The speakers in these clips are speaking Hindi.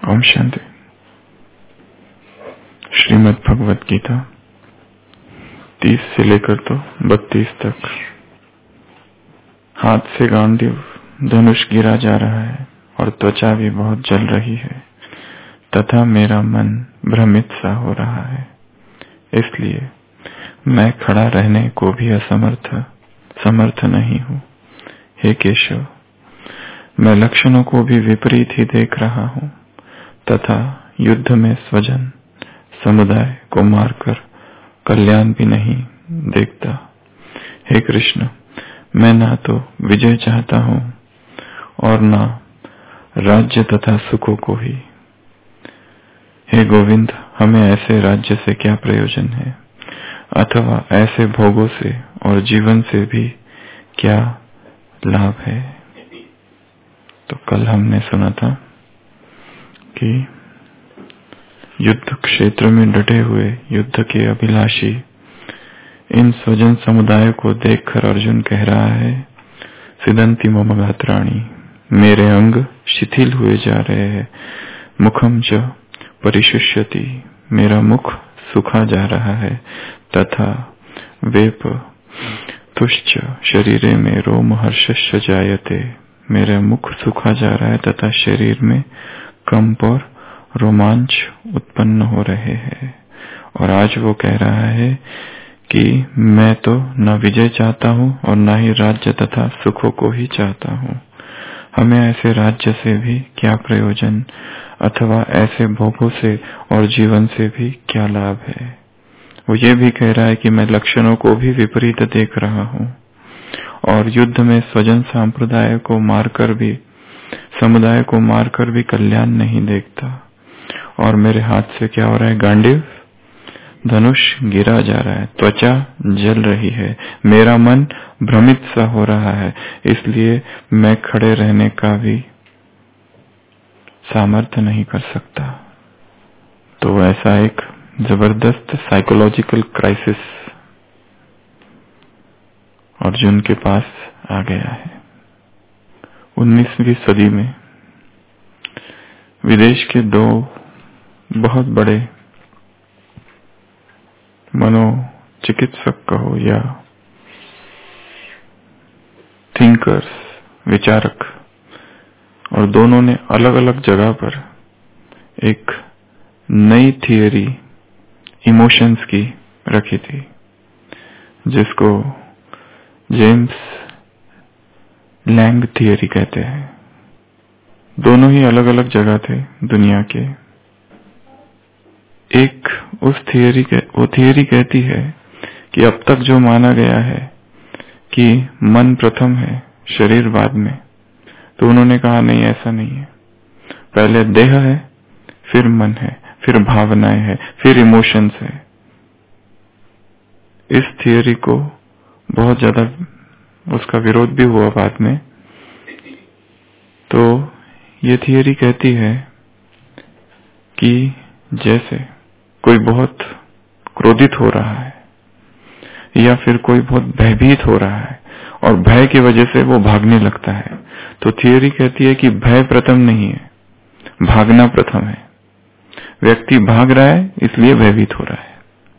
ओम शांति। श्रीमद् भगवत गीता 30 से लेकर तो 32 तक। हाथ से गांडीव धनुष गिरा जा रहा है और त्वचा भी बहुत जल रही है तथा मेरा मन भ्रमित सा हो रहा है, इसलिए मैं खड़ा रहने को भी समर्थ नहीं हूँ। हे केशव, मैं लक्षणों को भी विपरीत ही देख रहा हूँ तथा युद्ध में स्वजन समुदाय को मारकर कल्याण भी नहीं देखता। हे कृष्ण, मैं ना तो विजय चाहता हूँ और ना राज्य तथा सुखों को ही। हे गोविंद, हमें ऐसे राज्य से क्या प्रयोजन है अथवा ऐसे भोगों से और जीवन से भी क्या लाभ है। तो कल हमने सुना था कि युद्ध क्षेत्र में डटे हुए युद्ध के अभिलाषी इन स्वजन समुदाय को देखकर अर्जुन कह रहा है, सिदंति मम गात्राणि, मेरे अंग शिथिल हुए जा रहे हैं। मुखम च परिशुष्यति, मेरा मुख सूखा जा रहा है। तथा वेप तुश्च शरीरे में रोम हर्षस्य जायते, मेरा मुख सूखा जा रहा है तथा शरीर में कंप और रोमांच उत्पन्न हो रहे हैं। और आज वो कह रहा है कि मैं तो न विजय चाहता हूँ और न ही राज्य तथा सुखों को ही चाहता हूँ। हमें ऐसे राज्य से भी क्या प्रयोजन अथवा ऐसे भोगों से और जीवन से भी क्या लाभ है। वो ये भी कह रहा है कि मैं लक्षणों को भी विपरीत देख रहा हूँ और युद्ध में स्वजन समुदाय को मारकर भी कल्याण नहीं देखता। और मेरे हाथ से क्या हो रहा है, गांडीव धनुष गिरा जा रहा है, त्वचा जल रही है, मेरा मन भ्रमित सा हो रहा है, इसलिए मैं खड़े रहने का भी सामर्थ्य नहीं कर सकता। तो ऐसा एक जबरदस्त साइकोलॉजिकल क्राइसिस अर्जुन के पास आ गया है। 19वीं सदी में विदेश के दो बहुत बड़े मनोचिकित्सक कहो या थिंकर्स, विचारक, और दोनों ने अलग अलग जगह पर एक नई थियरी इमोशंस की रखी थी, जिसको जेम्स लैंग थियरी कहते हैं। दोनों ही अलग अलग जगह थे दुनिया के। एक वो थियरी कहती है कि अब तक जो माना गया है कि मन प्रथम है, शरीर बाद में, तो उन्होंने कहा नहीं, ऐसा नहीं है। पहले देह है, फिर मन है, फिर भावनाएं है, फिर इमोशंस है। इस थियरी को बहुत ज्यादा उसका विरोध भी हुआ बाद में। तो ये थियरी कहती है कि जैसे कोई बहुत क्रोधित हो रहा है या फिर कोई बहुत भयभीत हो रहा है और भय की वजह से वो भागने लगता है, तो थियरी कहती है कि भय प्रथम नहीं है, भागना प्रथम है। व्यक्ति भाग रहा है इसलिए भयभीत हो रहा है।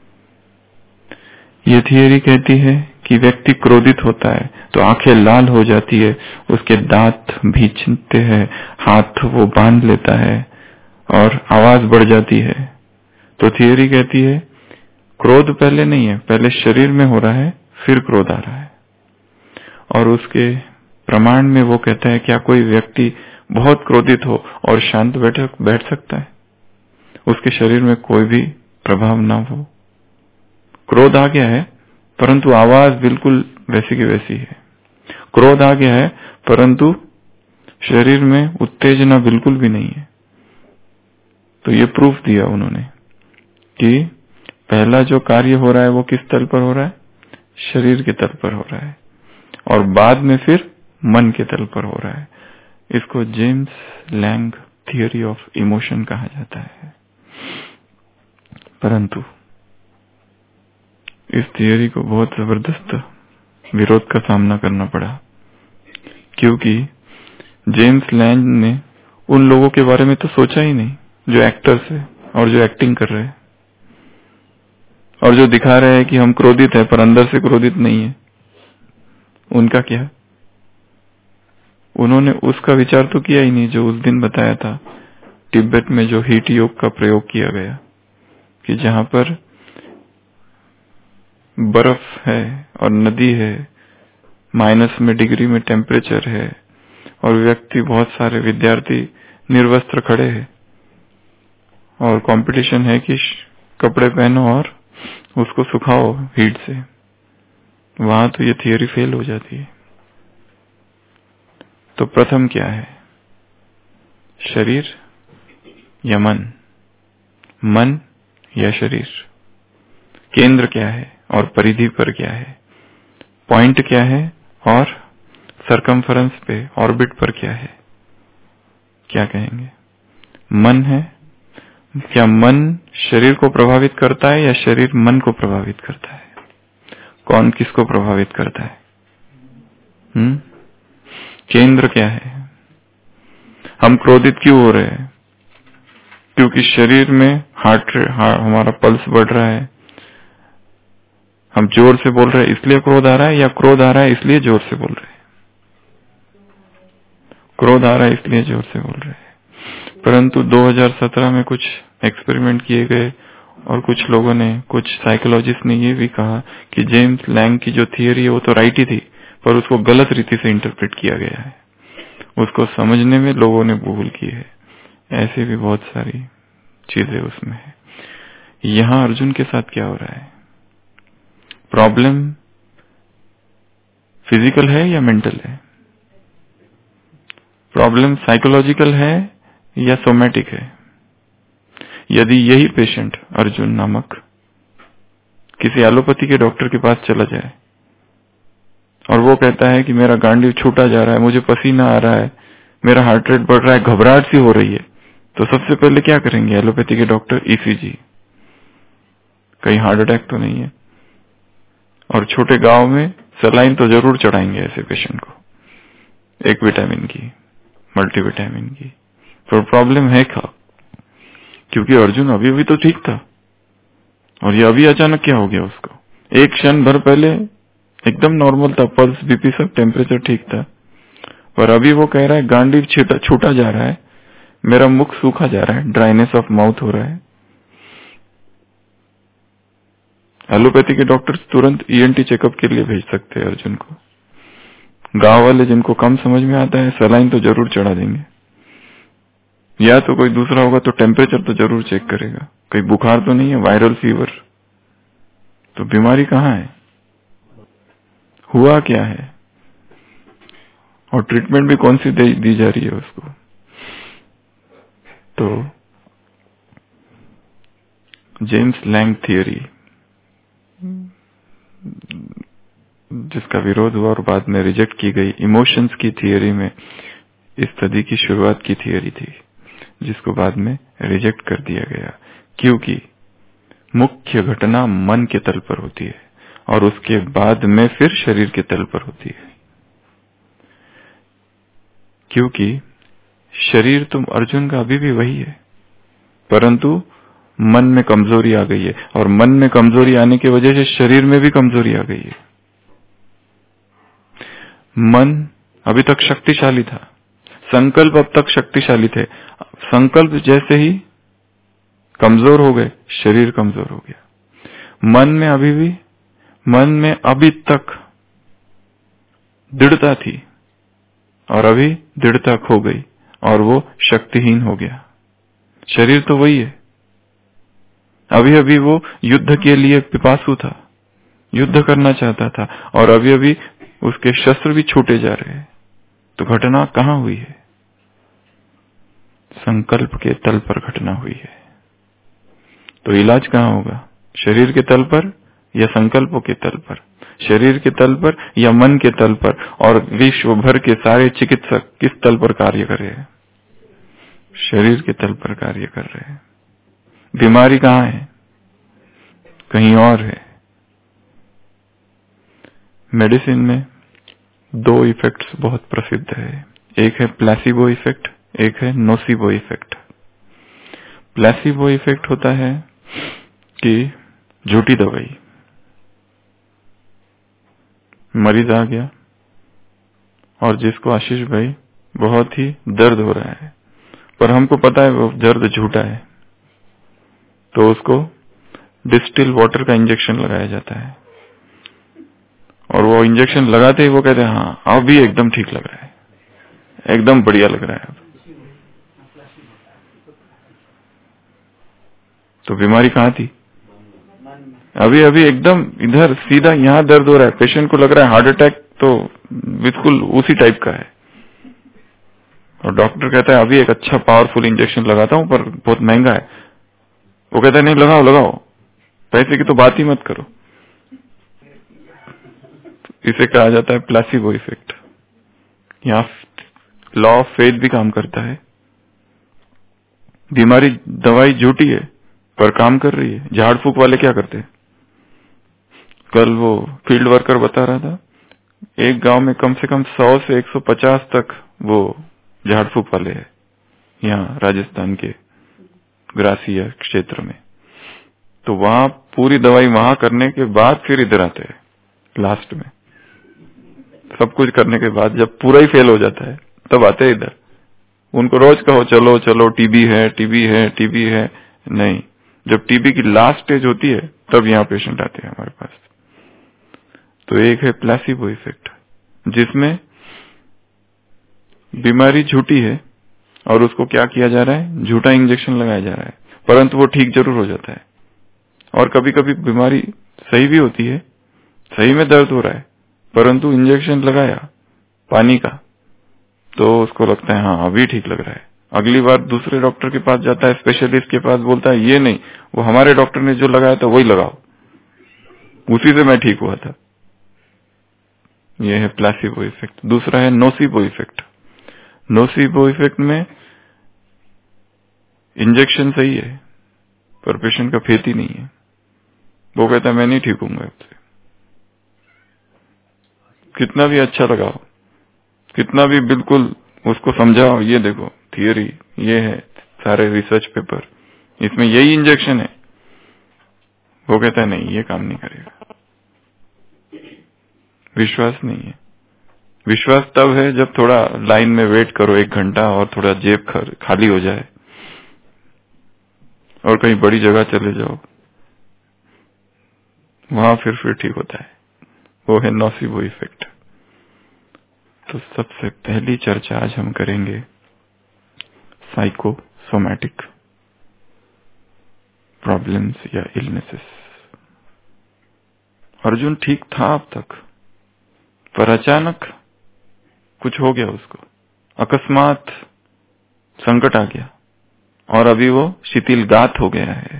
ये थियरी कहती है कि व्यक्ति क्रोधित होता है तो आंखें लाल हो जाती है, उसके दांत भींचते हैं, हाथ वो बांध लेता है और आवाज बढ़ जाती है। तो थियरी कहती है क्रोध पहले नहीं है, पहले शरीर में हो रहा है, फिर क्रोध आ रहा है। और उसके प्रमाण में वो कहता है क्या कोई व्यक्ति बहुत क्रोधित हो और शांत बैठ सकता है, उसके शरीर में कोई भी प्रभाव ना हो। क्रोध आ गया है परंतु आवाज बिल्कुल वैसी की वैसी है। क्रोध आ गया है परंतु शरीर में उत्तेजना बिल्कुल भी नहीं है। तो ये प्रूफ दिया उन्होंने कि पहला जो कार्य हो रहा है वो किस तल पर हो रहा है, शरीर के तल पर हो रहा है, और बाद में फिर मन के तल पर हो रहा है। इसको James Lange theory of emotion कहा जाता है। परंतु इस थियरी को बहुत जबरदस्त विरोध का सामना करना पड़ा, क्योंकि जेम्स लैंग ने उन लोगों के बारे में तो सोचा ही नहीं जो एक्टर्स है और जो एक्टिंग कर रहे हैं और जो दिखा रहे हैं कि हम क्रोधित हैं पर अंदर से क्रोधित नहीं है। उनका क्या? उन्होंने उसका विचार तो किया ही नहीं जो उस दिन बताया था तिब्बत में जो हीट योग का प्रयोग किया गया, कि जहां पर बर्फ है और नदी है, माइनस में डिग्री में टेम्परेचर है और व्यक्ति, बहुत सारे विद्यार्थी निर्वस्त्र खड़े हैं और कंपटीशन है कि कपड़े पहनो और उसको सुखाओ हीट से। वहां तो ये थियरी फेल हो जाती है। तो प्रथम क्या है, शरीर या मन? मन या शरीर? केंद्र क्या है और परिधि पर क्या है? पॉइंट क्या है और सरकमफरेंस पे, ऑर्बिट पर क्या है? क्या कहेंगे? मन है। क्या मन शरीर को प्रभावित करता है या शरीर मन को प्रभावित करता है? कौन किसको प्रभावित करता है? केंद्र क्या है? हम क्रोधित क्यों हो रहे हैं? क्योंकि शरीर में हमारा पल्स बढ़ रहा है। हम जोर से बोल रहे हैं इसलिए क्रोध आ रहा है, या क्रोध आ रहा है इसलिए जोर से बोल रहे हैं? क्रोध आ रहा है इसलिए जोर से बोल रहे हैं। परंतु 2017 में कुछ एक्सपेरिमेंट किए गए और कुछ लोगों ने, कुछ साइकोलॉजिस्ट ने ये भी कहा कि जेम्स लैंग की जो थियरी है वो तो राइट ही थी, पर उसको गलत रीति से इंटरप्रेट किया गया है। उसको समझने में लोगों ने भूल की है। ऐसी भी बहुत सारी चीजें उसमें है। यहाँ अर्जुन के साथ क्या हो रहा है? प्रॉब्लम फिजिकल है या मेंटल है? प्रॉब्लम साइकोलॉजिकल है या सोमैटिक है? यदि यही पेशेंट अर्जुन नामक किसी एलोपैथी के डॉक्टर के पास चला जाए और वो कहता है कि मेरा गांडीव छूटा जा रहा है, मुझे पसीना आ रहा है, मेरा हार्ट रेट बढ़ रहा है, घबराहट सी हो रही है, तो सबसे पहले क्या करेंगे एलोपैथी के डॉक्टर? ईसीजी, कहीं हार्ट अटैक तो नहीं है। और छोटे गांव में सलाइन तो जरूर चढ़ाएंगे ऐसे पेशेंट को, एक विटामिन की, मल्टीविटामिन की। पर प्रॉब्लम है क्या? क्योंकि अर्जुन अभी अभी तो ठीक था और ये अभी अचानक क्या हो गया उसको? एक क्षण भर पहले एकदम नॉर्मल था, पल्स, बीपी सब, टेम्परेचर ठीक था, पर अभी वो कह रहा है गांडीव छूटा जा रहा है, मेरा मुख सूखा जा रहा है, ड्राइनेस ऑफ माउथ हो रहा है। एलोपैथी के डॉक्टर्स तुरंत ईएनटी चेकअप के लिए भेज सकते हैं अर्जुन को। गांव वाले जिनको कम समझ में आता है सलाइन तो जरूर चढ़ा देंगे, या तो कोई दूसरा होगा तो टेम्परेचर तो जरूर चेक करेगा, कहीं बुखार तो नहीं है, वायरल फीवर। तो बीमारी कहाँ है, हुआ क्या है, और ट्रीटमेंट भी कौन सी दी जा रही है उसको? तो जेम्स लैंग थियरी, जिसका विरोध हुआ और बाद में रिजेक्ट की गई, इमोशंस की थियरी में इस सदी की शुरुआत की थियरी थी, जिसको बाद में रिजेक्ट कर दिया गया, क्योंकि मुख्य घटना मन के तल पर होती है और उसके बाद में फिर शरीर के तल पर होती है। क्योंकि शरीर तुम अर्जुन का अभी भी वही है, परंतु मन में कमजोरी आ गई है, और मन में कमजोरी आने की वजह से शरीर में भी कमजोरी आ गई है। मन अभी तक शक्तिशाली था, संकल्प अब तक शक्तिशाली थे, संकल्प जैसे ही कमजोर हो गए शरीर कमजोर हो गया। मन में अभी तक दृढ़ता थी और अभी दृढ़ता खो गई और वो शक्तिहीन हो गया। शरीर तो वही है, अभी अभी वो युद्ध के लिए पिपासु था, युद्ध करना चाहता था, और अभी अभी उसके शस्त्र भी छूटे जा रहे हैं। तो घटना कहाँ हुई है? संकल्प के तल पर घटना हुई है। तो इलाज कहाँ होगा? शरीर के तल पर या संकल्पों के तल पर? शरीर के तल पर या मन के तल पर? और विश्व भर के सारे चिकित्सक किस तल पर कार्य कर रहे हैं? शरीर के तल पर कार्य कर रहे हैं। बीमारी कहाँ है? कहीं और है। मेडिसिन में दो इफेक्ट्स बहुत प्रसिद्ध है, एक है प्लेसिबो इफेक्ट, एक है नोसिबो इफेक्ट। प्लेसिबो इफेक्ट होता है कि झूठी दवाई, मरीज आ गया और जिसको आशीष भाई बहुत ही दर्द हो रहा है, पर हमको पता है वो दर्द झूठा है, तो उसको डिस्टिल वाटर का इंजेक्शन लगाया जाता है और वो इंजेक्शन लगाते ही वो कहते हैं हाँ अब भी एकदम ठीक लग रहा है, एकदम बढ़िया लग रहा है। तो बीमारी कहाँ थी? अभी अभी एकदम इधर सीधा यहाँ दर्द हो रहा है, पेशेंट को लग रहा है हार्ट अटैक तो बिल्कुल उसी टाइप का है, और डॉक्टर कहता है अभी एक अच्छा पावरफुल इंजेक्शन लगाता हूं पर बहुत महंगा है। वो कहता है नहीं लगाओ लगाओ, पैसे की तो बात ही मत करो। इसे कहा जाता है प्लेसिबो इफेक्ट। यहाँ लॉ ऑफ फेथ भी काम करता है। बीमारी दवाई झूठी है पर काम कर रही है। झाड़ फूक वाले क्या करते हैं? कल वो फील्ड वर्कर बता रहा था, एक गांव में कम से कम 100 से 150 तक वो झाड़ फूक वाले हैं, यहाँ राजस्थान के ग्रासिया क्षेत्र में। तो वहां पूरी दवाई वहां करने के बाद फिर इधर आते हैं लास्ट में, सब कुछ करने के बाद जब पूरा ही फेल हो जाता है तब आते हैं इधर। उनको रोज कहो चलो चलो टीबी है टीबी है टीबी है, नहीं, जब टीबी की लास्ट स्टेज होती है तब यहाँ पेशेंट आते हैं हमारे पास। तो एक है प्लेसिबो इफेक्ट, जिसमें बीमारी झूठी है और उसको क्या किया जा रहा है, झूठा इंजेक्शन लगाया जा रहा है, परंतु वो ठीक जरूर हो जाता है। और कभी कभी बीमारी सही भी होती है, सही में दर्द हो रहा है, परंतु इंजेक्शन लगाया पानी का तो उसको लगता है हाँ अभी ठीक लग रहा है। अगली बार दूसरे डॉक्टर के पास जाता है, स्पेशलिस्ट के पास, बोलता है ये नहीं, वो हमारे डॉक्टर ने जो लगाया था वही लगाओ, उसी से मैं ठीक हुआ था। ये है प्लेसिबो इफेक्ट। दूसरा है नोसिबो इफेक्ट। नोसिबो इफेक्ट में इंजेक्शन सही है पर पेशेंट का फेथ ही नहीं है। वो कहता है मैं नहीं ठीक हूंगा आपसे, कितना भी अच्छा लगाओ, कितना भी बिल्कुल उसको समझाओ, ये देखो थियरी, ये है सारे रिसर्च पेपर, इसमें यही इंजेक्शन है, वो कहता है नहीं ये काम नहीं करेगा। विश्वास नहीं है। विश्वास तब है जब थोड़ा लाइन में वेट करो 1 घंटा और थोड़ा जेब खाली हो जाए और कहीं बड़ी जगह चले जाओ, वहां फिर ठीक होता है। वो है नोसिबो इफेक्ट। तो सबसे पहली चर्चा आज हम करेंगे साइकोसोमैटिक प्रॉब्लम्स या इलनेसेस। अर्जुन ठीक था अब तक, पर अचानक कुछ हो गया उसको, अकस्मात संकट आ गया और अभी वो शिथिलगात हो गया है।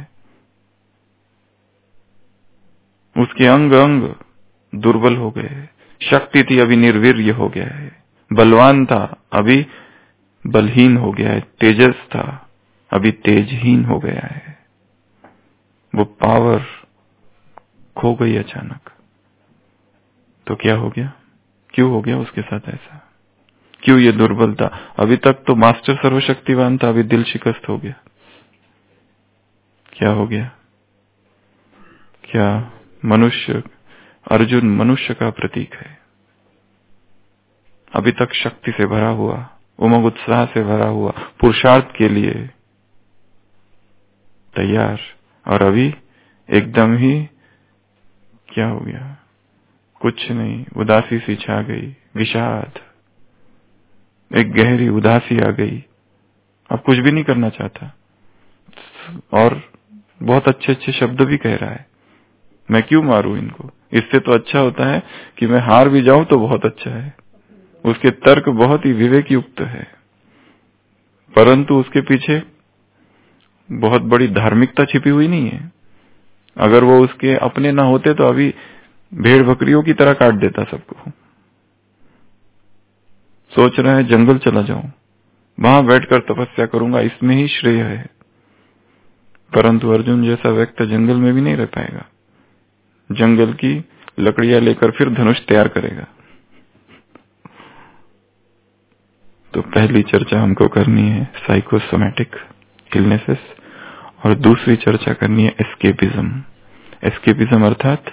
उसके अंग अंग दुर्बल हो गए। शक्ति थी अभी निर्वीर्य हो गया है। बलवान था अभी बलहीन हो गया है। तेजस था अभी तेजहीन हो गया है। वो पावर खो गई अचानक। तो क्या हो गया? क्यों हो गया उसके साथ ऐसा? क्यों ये दुर्बल था? अभी तक तो मास्टर सर्वशक्तिवान था, अभी दिल शिकस्त हो गया। क्या हो गया? क्या मनुष्य, अर्जुन मनुष्य का प्रतीक है, अभी तक शक्ति से भरा हुआ, उमंग उत्साह से भरा हुआ, पुरुषार्थ के लिए तैयार, और अभी एकदम ही क्या हो गया? कुछ नहीं, उदासी सी छा गई, विषाद, एक गहरी उदासी आ गई। अब कुछ भी नहीं करना चाहता और बहुत अच्छे अच्छे शब्द भी कह रहा है, मैं क्यों मारूं इनको, इससे तो अच्छा होता है कि मैं हार भी जाऊं तो बहुत अच्छा है। उसके तर्क बहुत ही विवेक युक्त है, परंतु उसके पीछे बहुत बड़ी धार्मिकता छिपी हुई नहीं है। अगर वो उसके अपने ना होते तो अभी भेड़ बकरियों की तरह काट देता सबको। सोच रहा है जंगल चला जाऊं, वहां बैठकर तपस्या करूंगा, इसमें ही श्रेय है। परंतु अर्जुन जैसा व्यक्ति जंगल में भी नहीं रह पाएगा। जंगल की लकड़ियां लेकर फिर धनुष तैयार करेगा। तो पहली चर्चा हमको करनी है साइकोसोमैटिक इलनेसेस और दूसरी चर्चा करनी है एस्केपिज्म। एस्केपिज्म अर्थात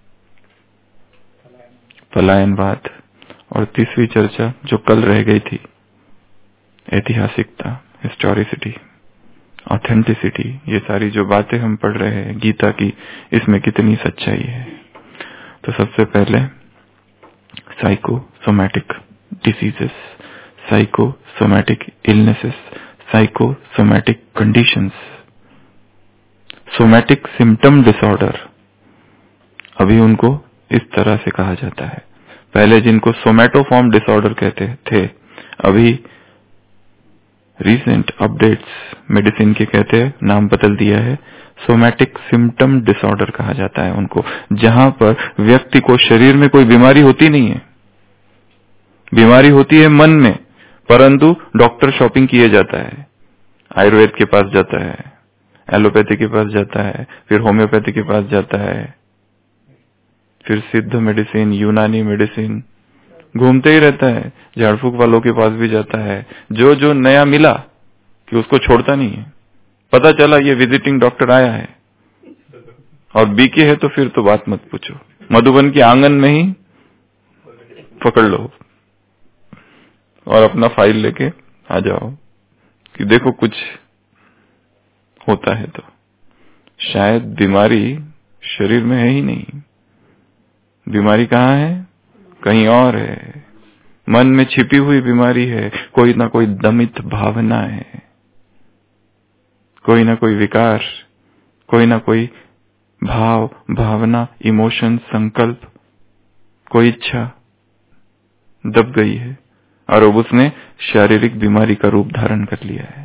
पलायनवाद। और तीसरी चर्चा जो कल रह गई थी, ऐतिहासिकता, हिस्टोरिसिटी, ऑथेंटिसिटी। ये सारी जो बातें हम पढ़ रहे हैं गीता की, इसमें कितनी सच्चाई है। तो सबसे पहले psychosomatic diseases, psychosomatic illnesses, psychosomatic conditions, somatic symptom disorder, अभी उनको इस तरह से कहा जाता है। पहले जिनको सोमैटोफॉर्म डिसऑर्डर कहते थे, अभी रीसेंट अपडेट्स मेडिसिन के कहते हैं नाम बदल दिया है, सोमैटिक सिम्टम डिसऑर्डर कहा जाता है उनको, जहां पर व्यक्ति को शरीर में कोई बीमारी होती नहीं है, बीमारी होती है मन में, परंतु डॉक्टर शॉपिंग किए जाता है, आयुर्वेद के पास जाता है, एलोपैथी के पास जाता है, फिर होम्योपैथी के पास जाता है, फिर सिद्ध मेडिसिन, यूनानी मेडिसिन, घूमते ही रहता है, झाड़ फूक वालों के पास भी जाता है। जो जो नया मिला कि उसको छोड़ता नहीं है। पता चला ये विजिटिंग डॉक्टर आया है और बीके है तो फिर तो बात मत पूछो, मधुबन के आंगन में ही पकड़ लो और अपना फाइल लेके आ जाओ कि देखो कुछ होता है तो। शायद बीमारी शरीर में है ही नहीं, बीमारी कहाँ है? कहीं और है, मन में छिपी हुई बीमारी है, कोई ना कोई दमित भावना है, कोई ना कोई विकार, कोई ना कोई भाव, भावना, इमोशन, संकल्प, कोई इच्छा दब गई है और अब उसने शारीरिक बीमारी का रूप धारण कर लिया है।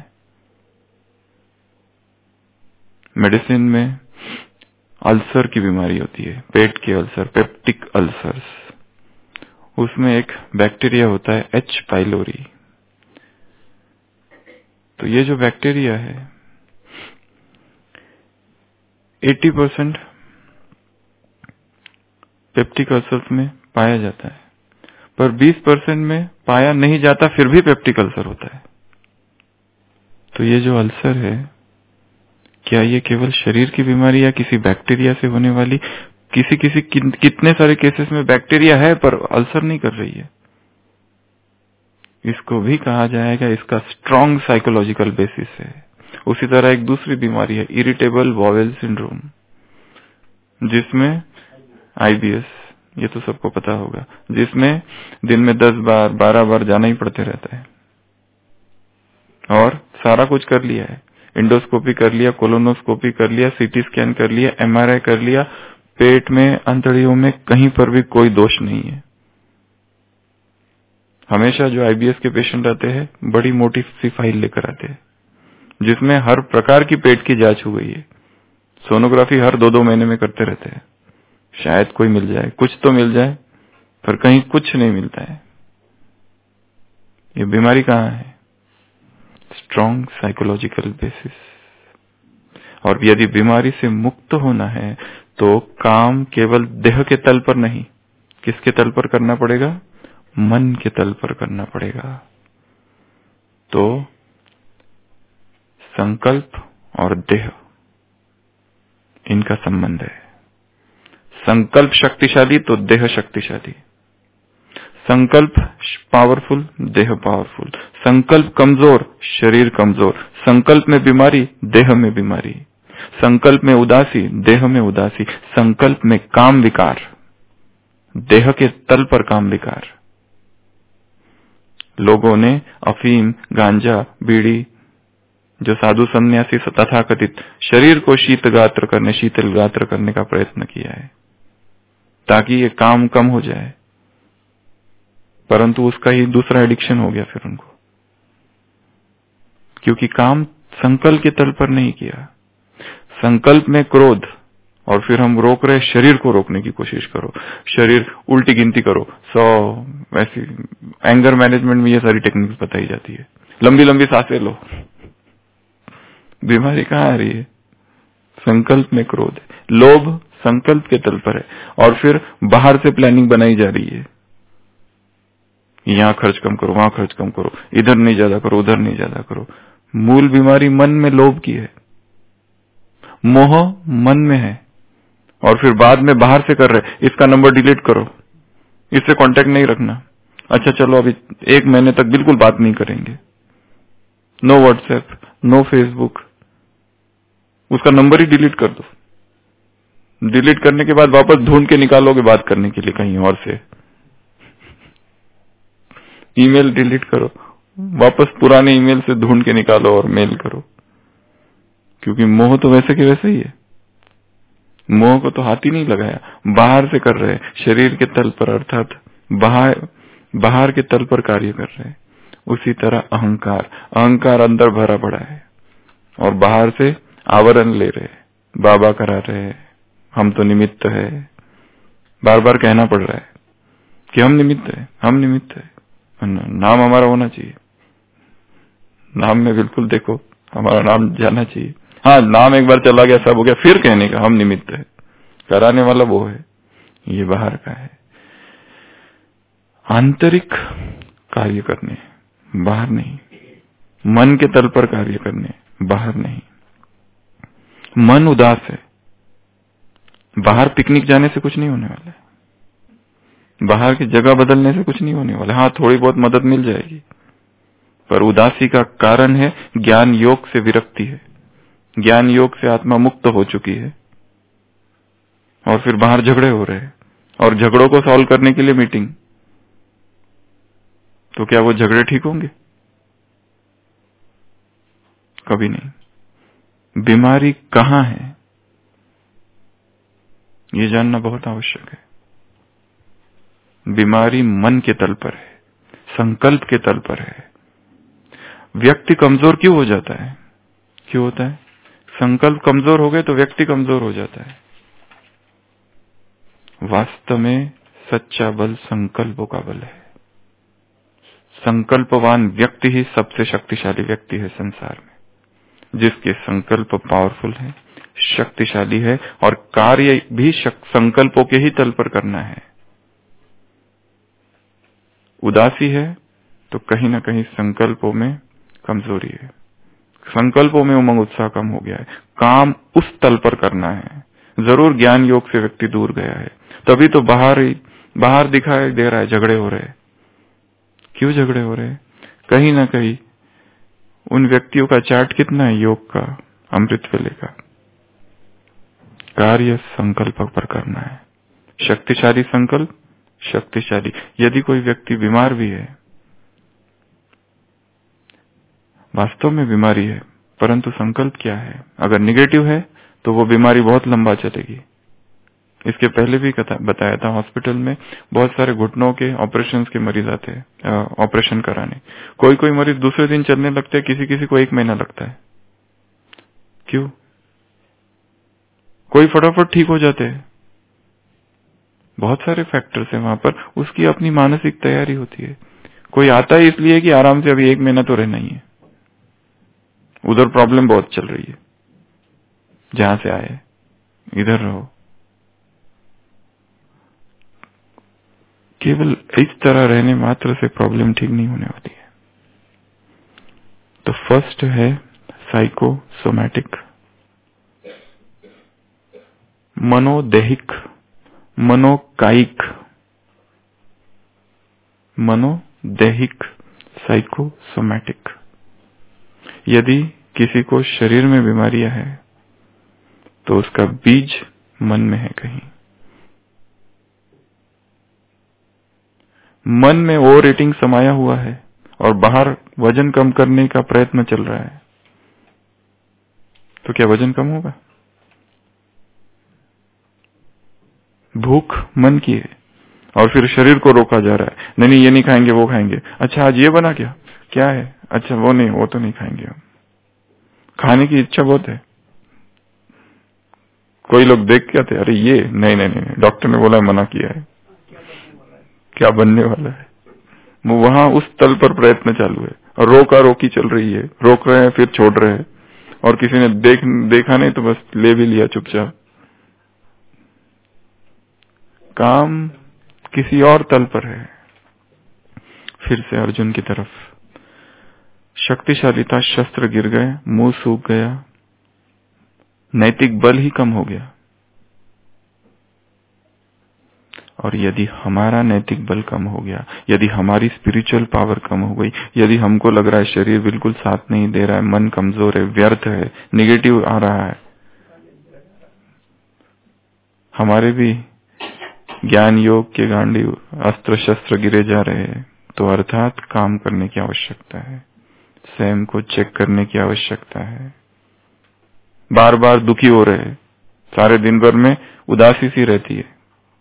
मेडिसिन में अल्सर की बीमारी होती है, पेट के अल्सर, पेप्टिक अल्सर्स। उसमें एक बैक्टीरिया होता है एच पाइलोरी। तो ये जो बैक्टीरिया है 80% पेप्टिक अल्सर्स में पाया जाता है, पर 20% में पाया नहीं जाता, फिर भी पेप्टिक अल्सर होता है। तो ये जो अल्सर है, क्या ये केवल शरीर की बीमारी या किसी बैक्टीरिया से होने वाली? कितने सारे केसेस में बैक्टीरिया है पर अल्सर नहीं कर रही है। इसको भी कहा जाएगा, इसका स्ट्रॉन्ग साइकोलॉजिकल बेसिस है। उसी तरह एक दूसरी बीमारी है इरिटेबल बाउल सिंड्रोम, जिसमें आईबीएस, ये तो सबको पता होगा, जिसमें दिन में 10 बार 12 बार जाना ही पड़ते रहता है और सारा कुछ कर लिया है, इंडोस्कोपी कर लिया, कोलोनोस्कोपी कर लिया, सीटी स्कैन कर लिया, एमआरआई कर लिया, पेट में, अंतड़ियों में कहीं पर भी कोई दोष नहीं है। हमेशा जो आईबीएस के पेशेंट आते हैं बड़ी मोटी सी फाइल लेकर आते हैं, जिसमें हर प्रकार की पेट की जांच हो गई है। सोनोग्राफी हर 2-2 महीने में करते रहते हैं, शायद कोई मिल जाए, कुछ तो मिल जाए, पर कहीं कुछ नहीं मिलता है। ये बीमारी कहाँ है? Strong psychological basis. और यदि बीमारी से मुक्त होना है तो काम केवल देह के तल पर नहीं, किसके तल पर करना पड़ेगा? मन के तल पर करना पड़ेगा। तो संकल्प और देह, इनका संबंध है। संकल्प शक्तिशाली तो देह शक्तिशाली। संकल्प पावरफुल, देह पावरफुल। संकल्प कमजोर, शरीर कमजोर। संकल्प में बीमारी, देह में बीमारी। संकल्प में उदासी, देह में उदासी। संकल्प में काम विकार, देह के तल पर काम विकार। लोगों ने अफीम, गांजा, बीड़ी, जो साधु सन्यासी तथाकथित शरीर को शीतल गात्र करने का प्रयत्न किया है ताकि ये काम कम हो जाए, परंतु उसका ही दूसरा एडिक्शन हो गया फिर उनको, क्योंकि काम संकल्प के तल पर नहीं किया। संकल्प में क्रोध, और फिर हम रोक रहे, शरीर को रोकने की कोशिश करो, शरीर उल्टी गिनती करो 100, ऐसी एंगर मैनेजमेंट में ये सारी टेक्निक्स बताई जाती है। लंबी लंबी सांसें लो। बीमारी कहाँ आ रही है? संकल्प में क्रोध है, लोभ संकल्प के तल पर है, और फिर बाहर से प्लानिंग बनाई जा रही है यहाँ खर्च कम करो, वहां खर्च कम करो, इधर नहीं ज्यादा करो, उधर नहीं ज्यादा करो। मूल बीमारी मन में लोभ की है, मोह मन में है, और फिर बाद में बाहर से कर रहे, इसका नंबर डिलीट करो, इससे कांटेक्ट नहीं रखना। अच्छा चलो अभी 1 महीने तक बिल्कुल बात नहीं करेंगे, नो व्हाट्सएप, नो फेसबुक, उसका नंबर ही डिलीट कर दो। डिलीट करने के बाद वापस ढूंढ के निकालोगे बात करने के लिए कहीं और से। ईमेल डिलीट करो, वापस पुराने ईमेल से ढूंढ के निकालो और मेल करो, क्योंकि मोह तो वैसे के वैसे ही है। मोह को तो हाथ ही नहीं लगाया, बाहर से कर रहे, शरीर के तल पर, अर्थात बाहर के तल पर कार्य कर रहे। उसी तरह अहंकार अंदर भरा पड़ा है और बाहर से आवरण ले रहे, बाबा करा रहे, हम तो निमित्त है, बार बार कहना पड़ रहा है कि हम निमित्त है, हम निमित्त है। नाम हमारा होना चाहिए, नाम में बिल्कुल देखो हमारा नाम जाना चाहिए। हाँ, नाम एक बार चला गया, सब हो गया, फिर कहने का हम निमित्त है, कराने वाला वो है, ये बाहर का है। आंतरिक कार्य करने, बाहर नहीं। मन के तल पर कार्य करने, बाहर नहीं। मन उदास है, बाहर पिकनिक जाने से कुछ नहीं होने वाला है, बाहर की जगह बदलने से कुछ नहीं होने वाला। हाँ, थोड़ी बहुत मदद मिल जाएगी, पर उदासी का कारण है ज्ञान योग से विरक्ति है, ज्ञान योग से आत्मा मुक्त हो चुकी है और फिर बाहर झगड़े हो रहे हैं, और झगड़ों को सॉल्व करने के लिए मीटिंग। तो क्या वो झगड़े ठीक होंगे? कभी नहीं। बीमारी कहां है ये जानना बहुत आवश्यक है। बीमारी मन के तल पर है, संकल्प के तल पर है। व्यक्ति कमजोर क्यों हो जाता है? क्यों होता है? संकल्प कमजोर हो गए तो व्यक्ति कमजोर हो जाता है। वास्तव में सच्चा बल संकल्पों का बल है। संकल्पवान व्यक्ति ही सबसे शक्तिशाली व्यक्ति है संसार में, जिसके संकल्प पावरफुल है, शक्तिशाली है, और कार्य भी संकल्पों के ही तल पर करना है। उदासी है तो कहीं ना कहीं संकल्पों में कमजोरी है, संकल्पों में उमंग उत्साह कम हो गया है। काम उस तल पर करना है। जरूर ज्ञान योग से व्यक्ति दूर गया है, तभी तो बाहर दिखाई दे रहा है झगड़े हो रहे। क्यों झगड़े हो रहे? कहीं ना कहीं उन व्यक्तियों का चार्ट कितना है योग का, अमृत वेले का। कार्य संकल्प पर करना है, शक्तिशाली संकल्प, शक्तिशाली। यदि कोई व्यक्ति बीमार भी है, वास्तव में बीमारी है, परंतु संकल्प क्या है? अगर निगेटिव है तो वो बीमारी बहुत लंबा चलेगी। इसके पहले भी बताया था, हॉस्पिटल में बहुत सारे घुटनों के ऑपरेशन के मरीज आते हैं ऑपरेशन कराने। कोई मरीज दूसरे दिन चलने लगते हैं, किसी को 1 महीना लगता है। क्यों? कोई फटाफट ठीक हो जाते हैं। बहुत सारे फैक्टर्स हैं वहां पर, उसकी अपनी मानसिक तैयारी होती है। कोई आता है इसलिए कि आराम से अभी 1 महीना तो रहना ही है, उधर प्रॉब्लम बहुत चल रही है, जहां से आए इधर रहो। केवल इस तरह रहने मात्र से प्रॉब्लम ठीक नहीं होने वाली है। तो फर्स्ट है साइकोसोमैटिक, मनोदैहिक, मनोकायिक, मनोदैहिक, साइकोसोमैटिक। यदि किसी को शरीर में बीमारियां है तो उसका बीज मन में है कहीं। मन में ओवर ईटिंग समाया हुआ है और बाहर वजन कम करने का प्रयत्न चल रहा है, तो क्या वजन कम होगा? भूख मन की है और फिर शरीर को रोका जा रहा है, नहीं ये नहीं खाएंगे, वो खाएंगे। अच्छा आज ये बना क्या है? अच्छा वो नहीं, वो तो नहीं खाएंगे हम। खाने की इच्छा बहुत है। कोई लोग देख के आते, अरे ये नहीं, डॉक्टर ने बोला मना किया है, क्या बनने वाला है? वो वहां उस तल पर प्रयत्न चालू है और रोका रोकी चल रही है, रोक रहे हैं फिर छोड़ रहे हैं, और किसी ने देखा नहीं तो बस ले भी लिया चुपचाप। काम किसी और तल पर है। फिर से अर्जुन की तरफ। शक्तिशाली था, शस्त्र गिर गए, मुंह सूख गया, नैतिक बल ही कम हो गया। और यदि हमारा नैतिक बल कम हो गया, यदि हमारी स्पिरिचुअल पावर कम हो गई, यदि हमको लग रहा है शरीर बिल्कुल साथ नहीं दे रहा है, मन कमजोर है, व्यर्थ है, निगेटिव आ रहा है, हमारे भी ज्ञान योग के गांडी अस्त्र शस्त्र गिरे जा रहे हैं, तो अर्थात काम करने की आवश्यकता है, स्वयं को चेक करने की आवश्यकता है। बार बार दुखी हो रहे हैं, सारे दिन भर में उदासी सी रहती है।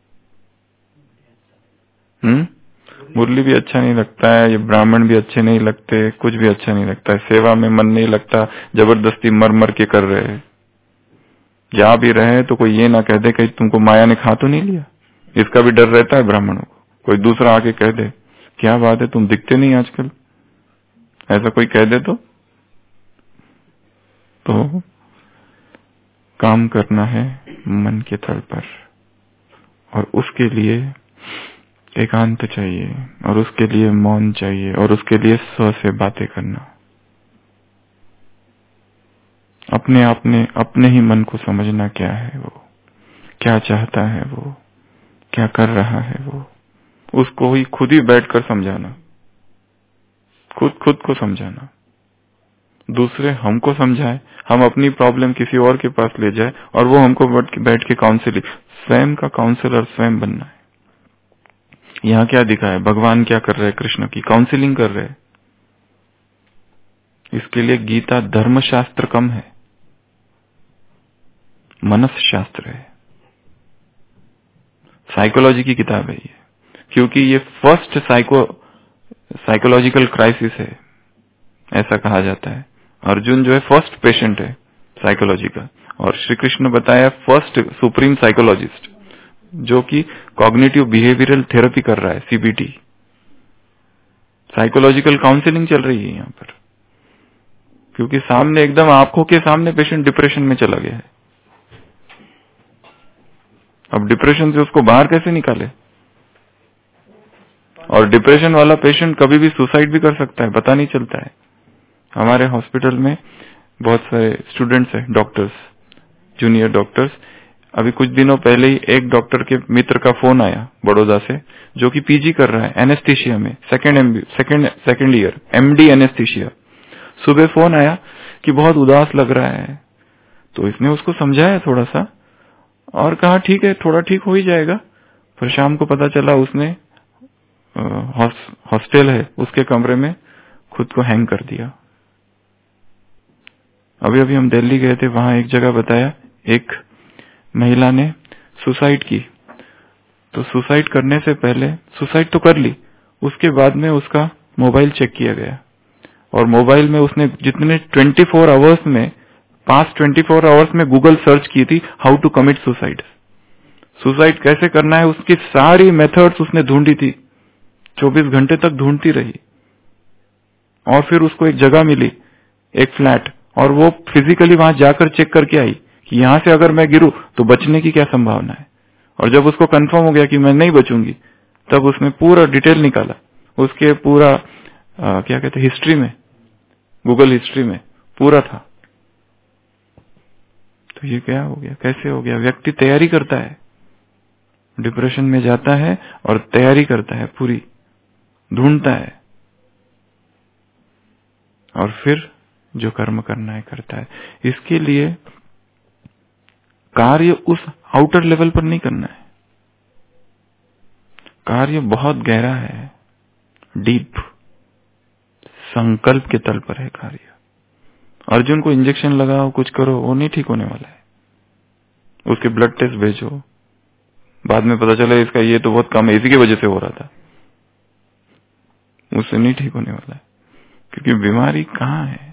मुरली भी अच्छा नहीं लगता है, ये ब्राह्मण भी अच्छे नहीं लगते, कुछ भी अच्छा नहीं लगता है, सेवा में मन नहीं लगता, जबरदस्ती मर मर के कर रहे हैं। जा भी रहे तो कोई ये ना कह दे कहीं तुमको माया ने खा तो नहीं लिया, इसका भी डर रहता है ब्राह्मणों को। कोई दूसरा आके कह दे क्या बात है तुम दिखते नहीं आजकल, ऐसा कोई कह दे तो काम करना है मन के तल पर, और उसके लिए एकांत चाहिए, और उसके लिए मौन चाहिए, और उसके लिए स्व से बातें करना, अपने ही मन को समझना, क्या है वो, क्या चाहता है वो, क्या कर रहा है वो, उसको ही खुद ही बैठकर समझाना, खुद को समझाना। दूसरे हमको समझाए, हम अपनी प्रॉब्लम किसी और के पास ले जाए और वो हमको बैठ के काउंसिलिंग, स्वयं का काउंसलर स्वयं बनना है। यहाँ क्या दिखा है, भगवान क्या कर रहे हैं, कृष्ण की काउंसिलिंग कर रहे हैं। इसके लिए गीता धर्मशास्त्र कम है, मनस शास्त्र है, साइकोलॉजी की किताब है ये, क्योंकि ये फर्स्ट साइकोलॉजिकल क्राइसिस है, ऐसा कहा जाता है। अर्जुन जो है फर्स्ट पेशेंट है साइकोलॉजी का, और श्री कृष्ण बताया फर्स्ट सुप्रीम साइकोलॉजिस्ट, जो कि कॉग्निटिव बिहेवियरल थेरेपी कर रहा है, सीबीटी, साइकोलॉजिकल काउंसलिंग चल रही है यहाँ पर। क्योंकि सामने एकदम आंखों के सामने पेशेंट डिप्रेशन में चला गया है, अब डिप्रेशन से उसको बाहर कैसे निकाले। और डिप्रेशन वाला पेशेंट कभी भी सुसाइड भी कर सकता है, पता नहीं चलता है। हमारे हॉस्पिटल में बहुत सारे स्टूडेंट्स हैं, डॉक्टर्स, जूनियर डॉक्टर्स। अभी कुछ दिनों पहले ही एक डॉक्टर के मित्र का फोन आया बड़ौदा से, जो कि पीजी कर रहा है एनेस्थीसिया में, सेकेंड ईयर एमडी एनेस्थीसिया। सुबह फोन आया कि बहुत उदास लग रहा है, तो इसने उसको समझाया थोड़ा सा और कहा ठीक है थोड़ा ठीक हो ही जाएगा। फिर शाम को पता चला उसने हॉस्टल है उसके कमरे में खुद को हैंग कर दिया। अभी हम दिल्ली गए थे, वहां एक जगह बताया एक महिला ने सुसाइड की, तो सुसाइड करने से पहले सुसाइड तो कर ली, उसके बाद में उसका मोबाइल चेक किया गया और मोबाइल में उसने जितने 24 आवर्स में, पास्ट 24 आवर्स में गूगल सर्च की थी how to commit suicide, suicide कैसे करना है, उसकी सारी मेथड्स उसने ढूंढी थी, 24 घंटे तक ढूंढती रही। और फिर उसको एक जगह मिली, एक फ्लैट, और वो फिजिकली वहां जाकर चेक करके आई कि यहां से अगर मैं गिरूं तो बचने की क्या संभावना है। और जब उसको कंफर्म हो गया कि मैं नहीं बचूंगी, तब उसने पूरा डिटेल निकाला, उसके पूरा क्या कहते हैं हिस्ट्री में, गूगल हिस्ट्री में पूरा था। तो ये क्या हो गया, कैसे हो गया, व्यक्ति तैयारी करता है, डिप्रेशन में जाता है और तैयारी करता है, पूरी ढूंढता है और फिर जो कर्म करना है करता है। इसके लिए कार्य उस आउटर लेवल पर नहीं करना है, कार्य बहुत गहरा है, डीप संकल्प के तल पर है कार्य। अर्जुन को इंजेक्शन लगाओ, कुछ करो, वो नहीं ठीक होने वाला है। उसके ब्लड टेस्ट भेजो, बाद में पता चला इसका ये तो बहुत कम है, इसी की वजह से हो रहा था, उससे नहीं ठीक होने वाला है। क्योंकि बीमारी कहाँ है।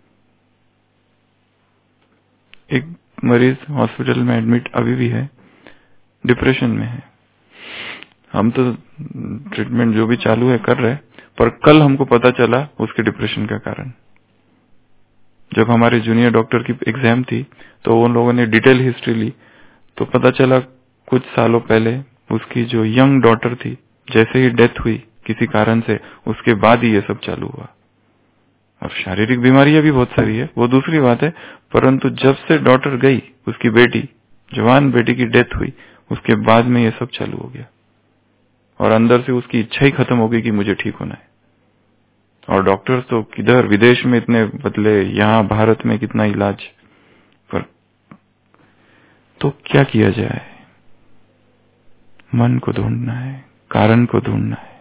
एक मरीज हॉस्पिटल में एडमिट अभी भी है, डिप्रेशन में है। हम तो ट्रीटमेंट जो भी चालू है कर रहे, पर कल हमको पता चला उसके डिप्रेशन का कारण। जब हमारे जूनियर डॉक्टर की एग्जाम थी तो उन लोगों ने डिटेल हिस्ट्री ली, तो पता चला कुछ सालों पहले उसकी जो यंग डॉटर थी, जैसे ही डेथ हुई किसी कारण से, उसके बाद ही ये सब चालू हुआ। और शारीरिक बीमारियां भी बहुत सारी है, वो दूसरी बात है, परंतु जब से डॉटर गई, उसकी बेटी, जवान बेटी की डेथ हुई, उसके बाद में ये सब चालू हो गया और अंदर से उसकी इच्छा ही खत्म हो गई कि मुझे ठीक होना है। और डॉक्टर्स तो किधर, विदेश में इतने बदले, यहाँ भारत में कितना इलाज, पर तो क्या किया जाए? मन को ढूंढना है, कारण को ढूंढना है।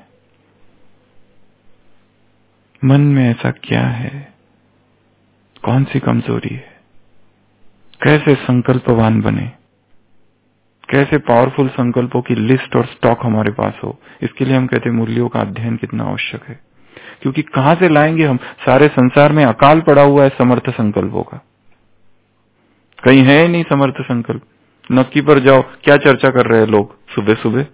मन में ऐसा क्या है, कौन सी कमजोरी है, कैसे संकल्पवान बने, कैसे पावरफुल संकल्पों की लिस्ट और स्टॉक हमारे पास हो। इसके लिए हम कहते हैं मूल्यों का अध्ययन कितना आवश्यक है, क्योंकि कहां से लाएंगे हम? सारे संसार में अकाल पड़ा हुआ है समर्थ संकल्पों का, कहीं है ही नहीं समर्थ संकल्प। नक्की पर जाओ, क्या चर्चा कर रहे हैं लोग सुबह सुबह?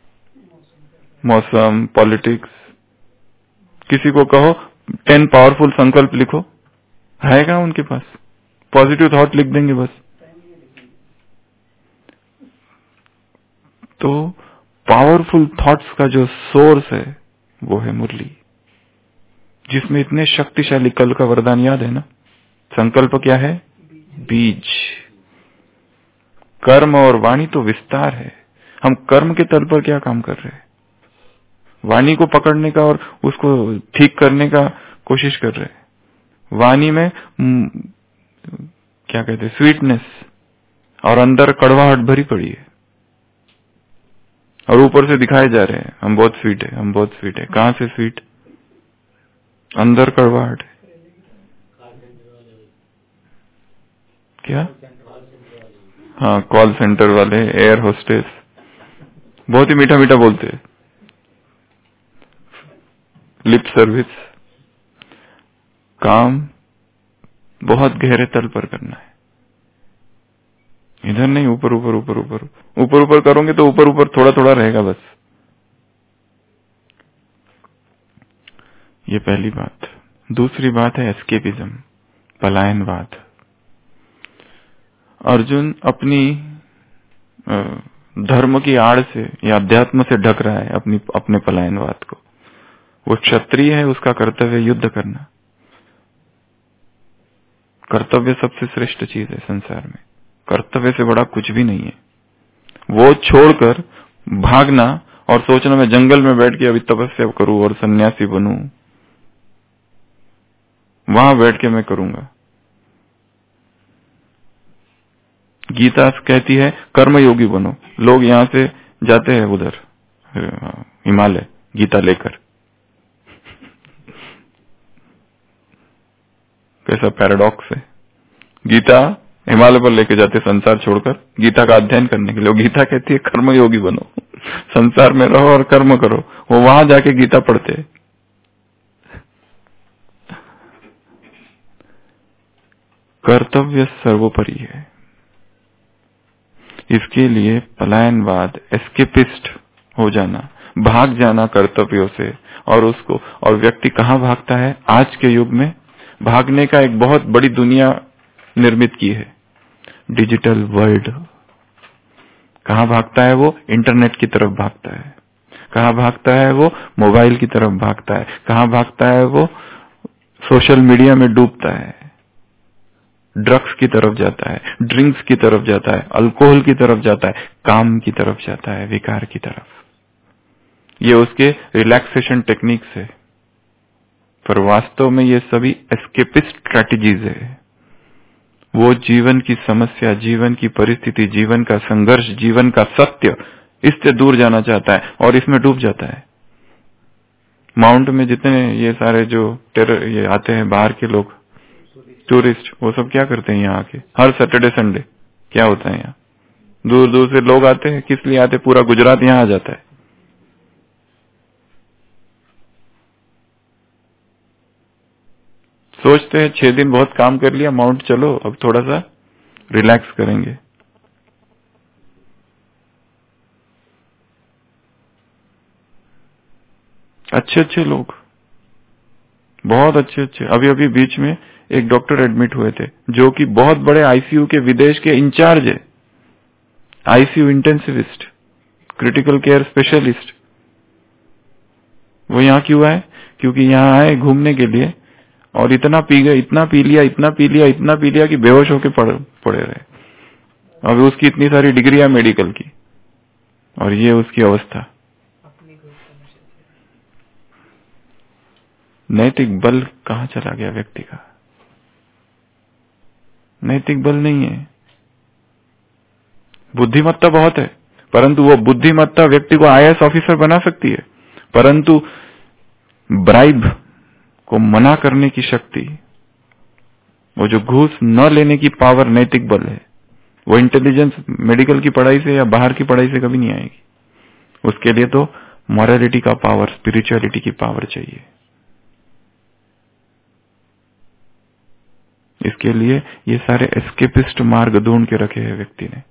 मौसम, पॉलिटिक्स। किसी को कहो 10 पावरफुल संकल्प लिखो, आएगा उनके पास? पॉजिटिव थॉट लिख देंगे बस। तो पावरफुल थॉट्स का जो सोर्स है वो है मुरली, जिसमें इतने शक्तिशाली, कल का वरदान याद है ना? संकल्प क्या है? बीज। कर्म और वाणी तो विस्तार है। हम कर्म के तल पर क्या काम कर रहे हैं? वाणी को पकड़ने का और उसको ठीक करने का कोशिश कर रहे हैं। वाणी में क्या कहते हैं, स्वीटनेस, और अंदर कड़वाहट भरी पड़ी है, और ऊपर से दिखाए जा रहे हैं हम बहुत स्वीट है, हम बहुत स्वीट है। कहां से स्वीट? अंदर कड़वाहट है। क्या? हाँ, कॉल सेंटर वाले, एयर होस्टेस, बहुत ही मीठा मीठा बोलते हैं, लिप सर्विस। काम बहुत गहरे तल पर करना है, इधर नहीं, ऊपर ऊपर ऊपर ऊपर ऊपर ऊपर करोगे तो ऊपर ऊपर थोड़ा थोड़ा रहेगा बस। ये पहली बात। दूसरी बात है एस्केपिज्म, पलायनवाद। अर्जुन अपनी धर्म की आड़ से या अध्यात्म से ढक रहा है अपने पलायनवाद को। वो क्षत्रिय है, उसका कर्तव्य युद्ध करना। कर्तव्य सबसे श्रेष्ठ चीज है संसार में, कर्तव्य से बड़ा कुछ भी नहीं है। वो छोड़कर भागना और सोचना मैं जंगल में बैठ के अभी तपस्या करूं और सन्यासी बनूं, वहां बैठ के मैं करूंगा। गीता कहती है कर्मयोगी बनो। लोग यहां से जाते हैं उधर हिमालय गीता लेकर। कैसा पैराडॉक्स है, गीता हिमालय पर लेके जाते संसार छोड़कर गीता का अध्ययन करने के लिए। गीता कहती है कर्मयोगी बनो, संसार में रहो और कर्म करो। वो वहां जाके गीता पढ़ते हैं। कर्तव्य सर्वोपरि है। इसके लिए पलायनवाद, एस्केपिस्ट हो जाना, भाग जाना कर्तव्यों से, और व्यक्ति कहाँ भागता है? आज के युग में भागने का एक बहुत बड़ी दुनिया निर्मित की है, डिजिटल वर्ल्ड। कहाँ भागता है वो? इंटरनेट की तरफ भागता है। कहाँ भागता है वो? मोबाइल की तरफ भागता है। कहाँ भागता है वो? सोशल मीडिया में डूबता है, ड्रग्स की तरफ जाता है, ड्रिंक्स की तरफ जाता है, अल्कोहल की तरफ जाता है, काम की तरफ जाता है, विकार की तरफ। ये उसके रिलैक्सेशन टेक्निक्स है, पर वास्तव में ये सभी एस्केपिस्ट स्ट्रेटजीज है। वो जीवन की समस्या, जीवन की परिस्थिति, जीवन का संघर्ष, जीवन का सत्य, इससे दूर जाना चाहता है और इसमें डूब जाता है। माउंट में जितने ये सारे जो ये आते हैं बाहर के लोग, टूरिस्ट, वो सब क्या करते हैं यहाँ आके? हर सैटरडे संडे क्या होता है यहाँ? दूर दूर से लोग आते हैं। किस लिए आते? पूरा गुजरात यहाँ आ जाता है। सोचते हैं 6 दिन बहुत काम कर लिया, माउंट चलो अब थोड़ा सा रिलैक्स करेंगे। अच्छे अच्छे लोग, बहुत अच्छे अच्छे। अभी अभी बीच में एक डॉक्टर एडमिट हुए थे जो कि बहुत बड़े आईसीयू के विदेश के इंचार्ज है, ICU intensivist, critical care specialist. वो यहाँ क्यों आए? क्योंकि यहाँ आए घूमने के लिए और इतना पी गए, इतना पी लिया, इतना पी लिया, इतना पी लिया कि बेहोश होके पड़े रहे। अब उसकी इतनी सारी डिग्री है मेडिकल की और ये उसकी अवस्था। नैतिक बल कहाँ चला गया व्यक्ति का? नैतिक बल नहीं है। बुद्धिमत्ता बहुत है, परंतु वो बुद्धिमत्ता व्यक्ति को आईएएस ऑफिसर बना सकती है, परंतु ब्राइब को मना करने की शक्ति, वो जो घूस न लेने की पावर नैतिक बल है, वो इंटेलिजेंस मेडिकल की पढ़ाई से या बाहर की पढ़ाई से कभी नहीं आएगी। उसके लिए तो मॉरलिटी का पावर, स्पिरिचुअलिटी की पावर चाहिए। इसके लिए ये सारे एस्केपिस्ट मार्ग ढूंढ के रखे हैं व्यक्ति ने।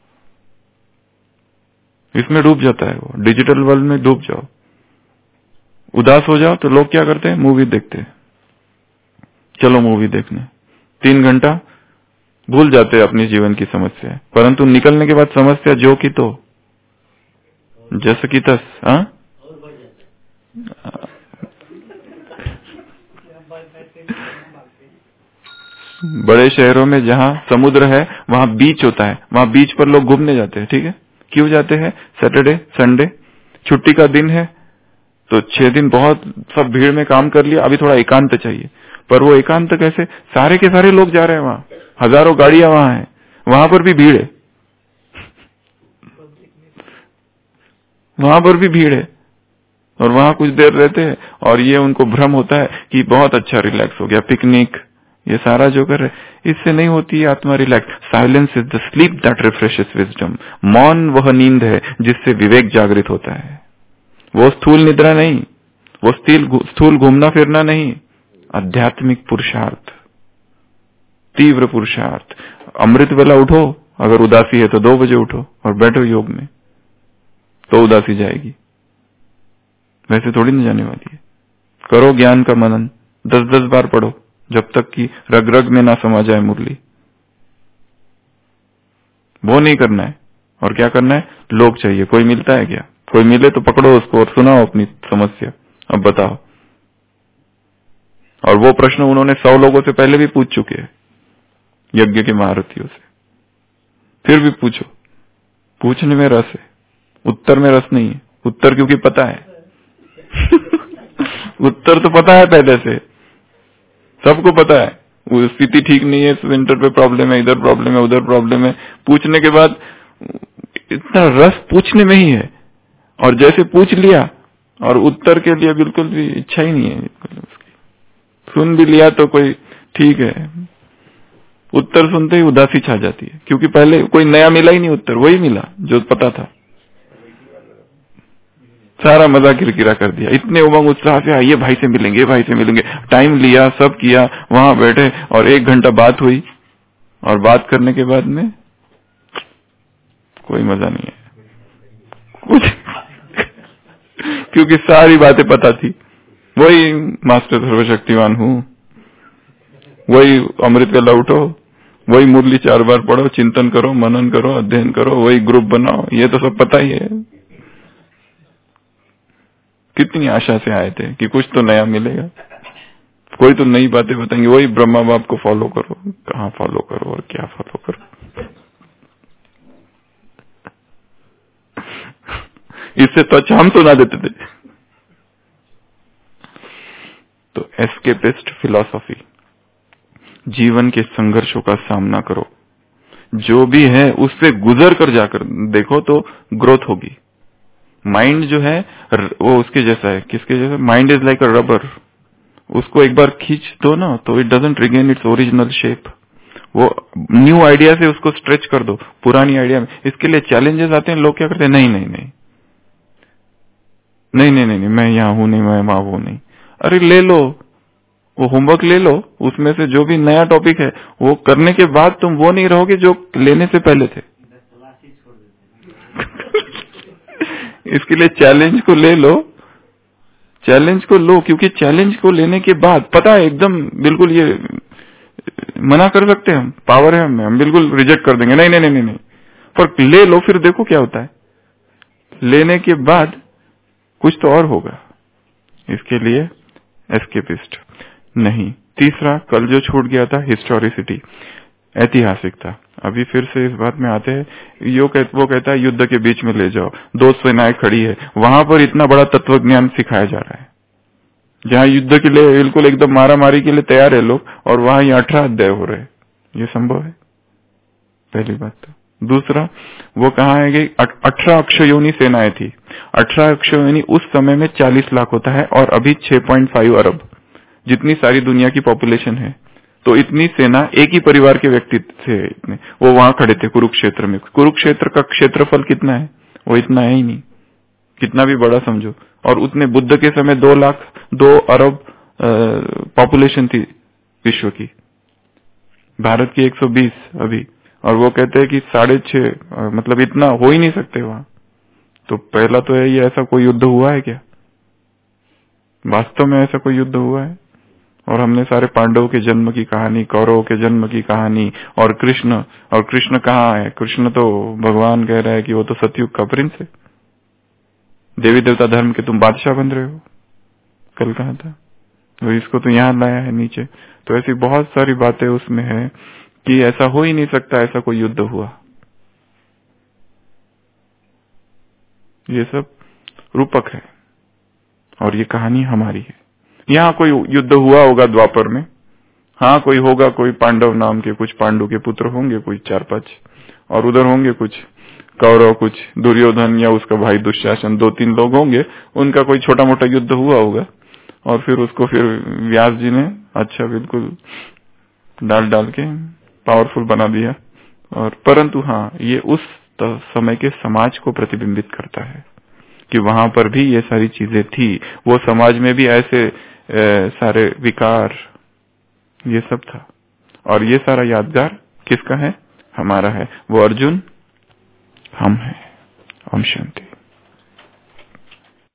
इसमें डूब जाता है वो, डिजिटल वर्ल्ड में डूब जाओ, उदास हो जाओ तो लोग क्या करते हैं? मूवी देखते हैं। चलो मूवी देखने, 3 घंटा भूल जाते हैं अपने जीवन की समस्या, परंतु निकलने के बाद समस्या जो की तो जैसे की तस। बड़े शहरों में जहाँ समुद्र है वहाँ बीच होता है, वहाँ बीच पर लोग घूमने जाते हैं। ठीक है, क्यों जाते हैं? सैटरडे संडे छुट्टी का दिन है तो 6 दिन बहुत सब भीड़ में काम कर लिया, अभी थोड़ा एकांत चाहिए। पर वो एकांत कैसे? सारे के सारे लोग जा रहे हैं वहाँ, हजारों गाड़ियां वहाँ हैं, वहां पर भी भीड़ है, वहां पर भी भीड़ है और वहां कुछ देर रहते हैं और ये उनको भ्रम होता है कि बहुत अच्छा रिलैक्स हो गया, पिकनिक ये सारा जो कर रहे, इससे नहीं होती है आत्मा relax. Silence is the sleep that refreshes wisdom. मौन वह नींद है जिससे विवेक जागृत होता है। वो स्थूल निद्रा नहीं, वो स्थूल घूमना फिरना नहीं, आध्यात्मिक पुरुषार्थ, तीव्र पुरुषार्थ। अमृत वेला उठो, अगर उदासी है तो 2 बजे उठो और बैठो योग में, तो उदासी जाएगी, वैसे थोड़ी न जाने वाली है। करो ज्ञान का मनन, 10-10 बार पढ़ो जब तक कि रग रग में ना समा जाए मुरली। वो नहीं करना है। और क्या करना है? लोग चाहिए। कोई मिलता है क्या? कोई मिले तो पकड़ो उसको और सुनाओ अपनी समस्या, अब बताओ। और वो प्रश्न उन्होंने 100 लोगों से पहले भी पूछ चुके हैं, यज्ञ के महारथियों से। फिर भी पूछो, पूछने में रस है, उत्तर में रस नहीं है। उत्तर क्योंकि पता है उत्तर तो पता है पहले से, सबको पता है वो स्थिति ठीक नहीं है, सेंटर पे प्रॉब्लम है, इधर प्रॉब्लम है, उधर प्रॉब्लम है। पूछने के बाद इतना रस पूछने में ही है, और जैसे पूछ लिया और उत्तर के लिए बिल्कुल भी इच्छा ही नहीं है उसकी। सुन भी लिया तो कोई ठीक है, उत्तर सुनते ही उदासी छा जाती है, क्योंकि पहले कोई नया मिला ही नहीं, उत्तर वही मिला जो पता था। सारा मजा किरकिरा कर दिया। इतने उमंग उत्साह से ये भाई से मिलेंगे, भाई से मिलेंगे, टाइम लिया, सब किया, वहां बैठे और 1 घंटा बात हुई, और बात करने के बाद में कोई मजा नहीं है कुछ क्योंकि सारी बातें पता थी। वही मास्टर सर्वशक्तिमान हूँ, वही अमृत वेला उठो, वही मुरली 4 बार पढ़ो, चिंतन करो, मनन करो, अध्ययन करो, वही ग्रुप बनाओ, ये तो सब पता ही है। कितनी आशा से आए थे कि कुछ तो नया मिलेगा, कोई तो नई बातें बताएंगे। वही ब्रह्मा बाप को फॉलो करो, कहाँ फॉलो करो और क्या फॉलो करो इससे तो अच्छा हम सुना देते थे। तो एस्केपिस्ट फिलॉसफी, जीवन के संघर्षों का सामना करो, जो भी है उससे गुजर कर जाकर देखो तो ग्रोथ होगी। माइंड जो है वो उसके जैसा है, किसके जैसा? Mind is like a rubber, उसको एक बार खींच दो ना तो it doesn't regain its original shape. वो न्यू आइडिया से उसको स्ट्रेच कर दो पुरानी आइडिया में। इसके लिए चैलेंजेस आते हैं, लोग क्या करते हैं? नहीं नहीं नहीं नहीं नहीं नहीं, नहीं मैं यहाँ हूं नहीं, मैं वहां हूं नहीं। अरे ले लो, वो होमवर्क ले लो, उसमें से जो भी नया टॉपिक है वो करने के बाद तुम वो नहीं रहोगे जो लेने से पहले थे इसके लिए चैलेंज को ले लो, चैलेंज को लो, क्योंकि चैलेंज को लेने के बाद पता है एकदम बिल्कुल ये मना कर सकते हैं हम, पावर है हमें, हम बिल्कुल रिजेक्ट कर देंगे, नहीं नहीं नहीं नहीं, पर ले लो, फिर देखो क्या होता है। लेने के बाद कुछ तो और होगा, इसके लिए एस्केपिस्ट नहीं। तीसरा, कल जो छूट गया था, हिस्टोरिसिटी, ऐतिहासिकता। अभी फिर से इस बात में आते हैं, वो कहता है युद्ध के बीच में ले जाओ, 2 सेनाएं खड़ी है, वहां पर इतना बड़ा तत्व ज्ञान सिखाया जा रहा है, जहाँ युद्ध के लिए बिल्कुल एकदम मारा मारी के लिए तैयार है लोग, और वहां ये 18 अध्याय हो रहे हैं। ये संभव है? पहली बात तो। दूसरा, वो कहा है कि 18 अक्षयोनी सेनाएं थी। 18 अक्षयोनी उस समय में 40 लाख होता है, और अभी 6.5 अरब, जितनी सारी दुनिया की पॉपुलेशन है। तो इतनी सेना एक ही परिवार के व्यक्ति थे, इतने वो वहां खड़े थे कुरुक्षेत्र में। कुरुक्षेत्र का क्षेत्रफल कितना है? वो इतना है ही नहीं, कितना भी बड़ा समझो। और उतने बुद्ध के समय 2 अरब पॉपुलेशन थी विश्व की, भारत की 120 अभी, और वो कहते हैं कि 6.5, मतलब इतना हो ही नहीं सकते वहां। तो पहला तो है, ये ऐसा कोई युद्ध हुआ है क्या? वास्तव में ऐसा कोई युद्ध हुआ है? और हमने सारे पांडवों के जन्म की कहानी, कौरवों के जन्म की कहानी, और कृष्ण कहाँ है? कृष्ण तो भगवान कह रहा है कि वो तो सतयुग का प्रिंस है, देवी देवता धर्म के तुम बादशाह बन रहे हो, कल कहा था। तो इसको तो यहाँ लाया है नीचे। तो ऐसी बहुत सारी बातें उसमें है कि ऐसा हो ही नहीं सकता, ऐसा कोई युद्ध हुआ। ये सब रूपक है, और ये कहानी हमारी है। यहाँ कोई युद्ध हुआ होगा द्वापर में, हाँ कोई होगा, कोई पांडव नाम के कुछ पांडु के पुत्र होंगे, कोई 4-5, और उधर होंगे कुछ कौरव, कुछ दुर्योधन या उसका भाई दुशासन, 2-3 लोग होंगे, उनका कोई छोटा मोटा युद्ध हुआ होगा, और फिर उसको फिर व्यास जी ने अच्छा बिल्कुल डाल के पावरफुल बना दिया। और परंतु हाँ, ये उस समय के समाज को प्रतिबिंबित करता है कि वहां पर भी ये सारी चीजें थी, वो समाज में भी ऐसे सारे विकार, ये सब था। और ये सारा यादगार किसका है? हमारा है। वो अर्जुन हम हैं। ओम शांति।